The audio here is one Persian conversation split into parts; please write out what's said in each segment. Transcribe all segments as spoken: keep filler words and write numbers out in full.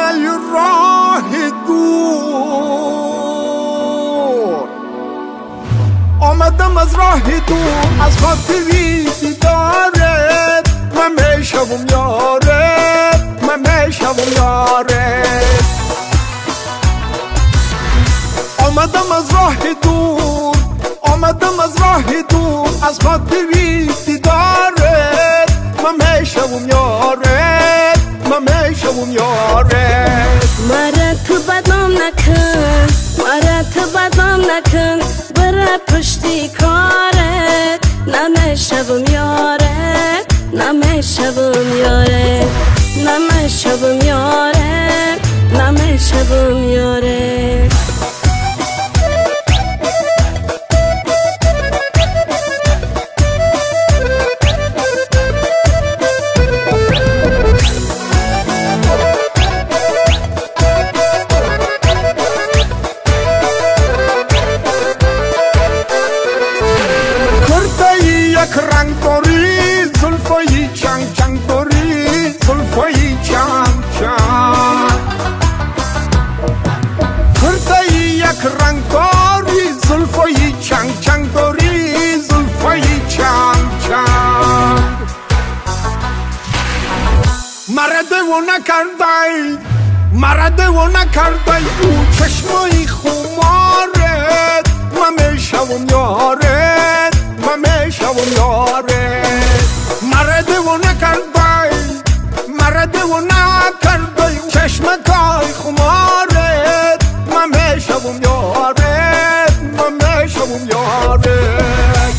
ای راه دور، آمدم از راه دور از خاطری دیدارت، من میشوم یارت، من میشوم یارت. آمدم از راه دور، آمدم از راه دور از خاطری دیدارت، من میشوم یارت، من میشوم یارت. مرا تو بدنام نکن، مرا تو بدنام نکن، برا پشتی کارت، نمیشوم یارت، نمیشوم یارت، نمیشوم یارت، نمیشوم یارت. یک رنگ داری، زلفایی چنگ چنگ داری، زلفایی چنگ چنگ. کرده یک رنگ داری، زلفایی چنگ چنگ داری، زلفایی چنگ چنگ. مرا دیوانه کردی، مرا دیوانه کردی، او چشمای خمارت، من میشوم یارت، من میشوم یارت. مرا دیوانه کردی، مرا دیوانه کردی، چشمکای خمارت، من میشوم یارت، من میشوم یارت.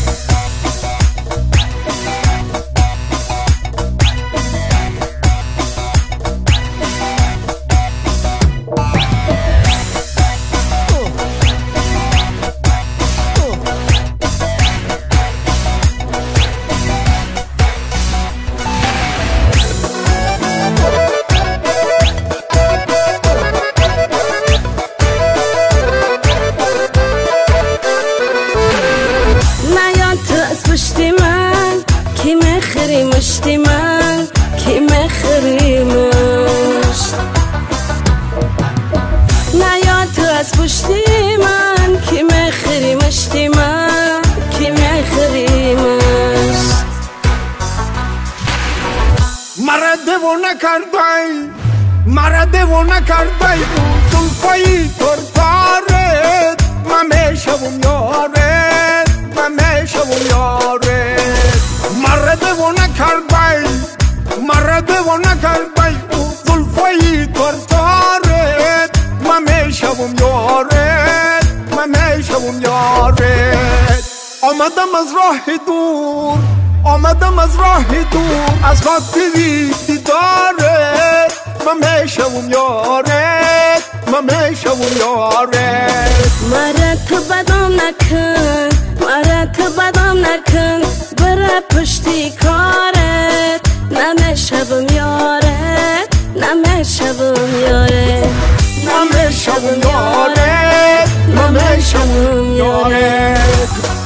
پشتی من کی مخری مشتی من کی مخری مشت، نیا تو از پشتی من کی مخری مشتی من کی مخری مشت. مرا دیوانه کردی، مرا دیوانه کردی، زلفای ترتارت، من میشوم یارت، من میشوم یارت. مرا دیوانه کردی، مرا دیوانه کردی، زلفای ترتارت، من میشوم یارت، من میشوم یارت. آمدم از راه دور، آمدم از راه دور از خاطری دیدارت، من میشوم یارت، من میشوم یارت. مرا تو بدنام نکن، مرا تو بدنام نکن، برا پشتی کارت، نمیشوم یارت، نمیشوم یارت، نمیشوم یارت، نمیشوم یارت.